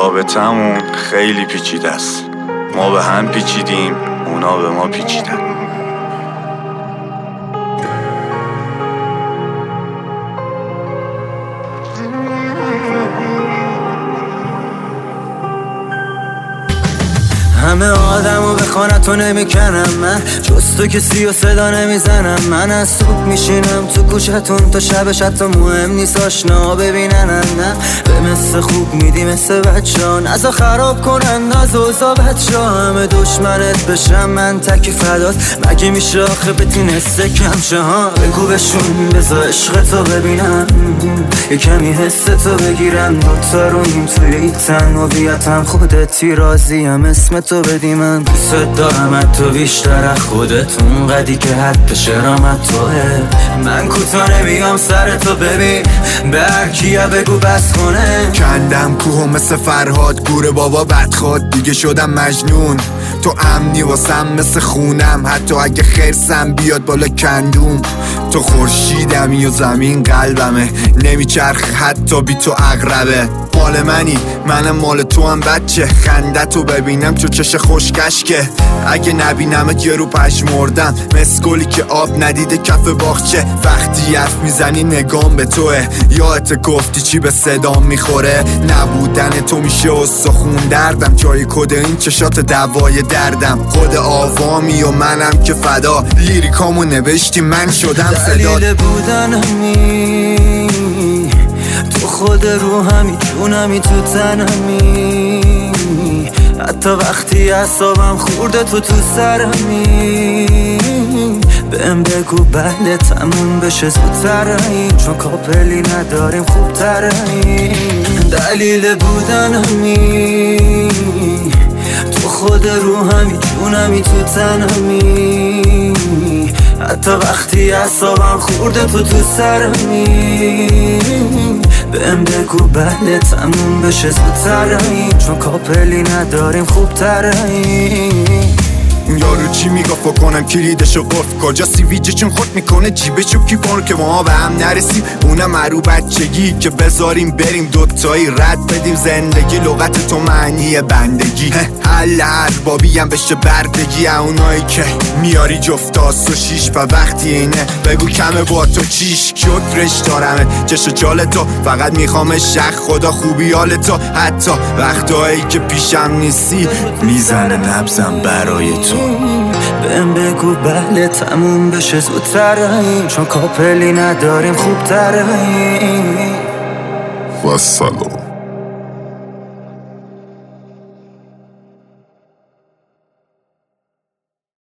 رابطمون خیلی پیچیده است. ما به هم پیچیدیم، اونا به ما پیچیدن. همه آدمو به خانتو نمیکنم من، جز تو کسی و صدا نمیزنم. من از صبح میشینم تو کوچتون تا شبش حتی مهم نیست آشنا ببینن. نه به مثل خوب میدی مثل بچه‌ها، نزا خراب کنن از اوضاع بچه‌ها. همه دشمنت بشم من تکی فدات، مگه میشه آخه بتونسته کم شه ها؟ بگو بهشون بذار عشق تو ببینم، یه کمی حس تو بگیرم. دوتا رویم توی این تنهاییتم، خودتی راضیم اسم تو بدی. من دوست دارم تو بیشتر از خودتون، قدی که حد شرامت توه. من کوتا نمیام سر تو ببین، به هر کیه بگو بس کنه. کندم کوه مثل فرهاد گور بابا بدخواد، دیگه شدم مجنون. تو امنی واسم مثل خونم، حتی اگه خرسم بیاد بالا کندوم. تو خورشیدمی و زمین قلبمه، نمیچرخ حتی بی تو عقربه. مال منی منم مال تو هم بچه، خندتو ببینم چو چش خوشکشکه. اگه نبینمت یه رو پشمردم، مسکولی که آب ندیده کف باغچه. وقتی حرف میزنی نگام به توه، یادت گفتی چی به صدام میخوره. نبودن تو میشه استخون دردم، جای کد این چشات دوای دردم. خود آوامی و منم که فدا، لیریکامو نوشتی من شدم صدا. دلیل بودنمی تو خود روحمی، جونمی تو تنمی. حتی وقتی اعصابم خورده تو سرمی، بهم بگو بله تموم بشه زودترهی، چون کاپلی نداریم خوبترهی. دلیل بودنمی تو خود روحمی، جونمی تو تنمی. حتی وقتی اعصابم خورده تو سرمی، بهم بگو بله تموم بشه زودترهی، چون کاپلی نداریم خوبترهی. یارو چی میگفت کنم کلیدشو قفل، کجا سیویجه چون خود میکنه جیبشو کیپار که ما به هم نرسیم. اونم مرو بچگی که بذاریم بریم دوتایی رد بدیم زندگی. لغت تو معنی بندگی، حل اربابی هم بشه بردگی. اونایی که میاری جفتاس و شیش و وقتی اینه بگو کمه با تو چیش. شکرش دارمه چش و چال تو، فقط میخوام شخ خدا خوبی حال تو. حتی وقتایی که پیشم نیستی میزنه نبزم برای تو. بهم بگو بله تموم بشه زودترهی، چون کاپلی نداریم خوبترهی. و سلام.